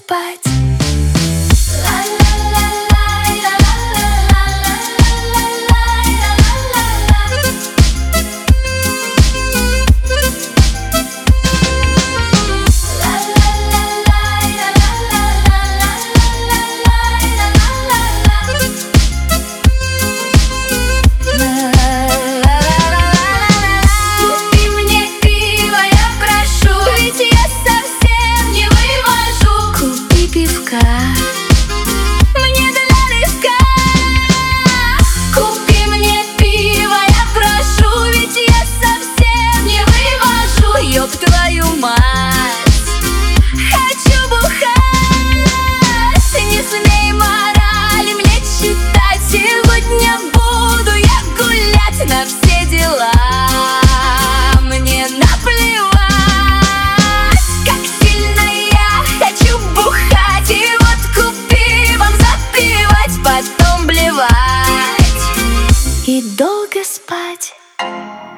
спать. Мне для риска. Купи мне пиво, я прошу, ведь я совсем не вывожу. Ёб твою мать, хочу бухать. Не смей морали мне читать. Сегодня буду я гулять на все дела. Мне наплевать, как сильно я хочу бухать. И водку пивом запивать, потом блевать И долго спать.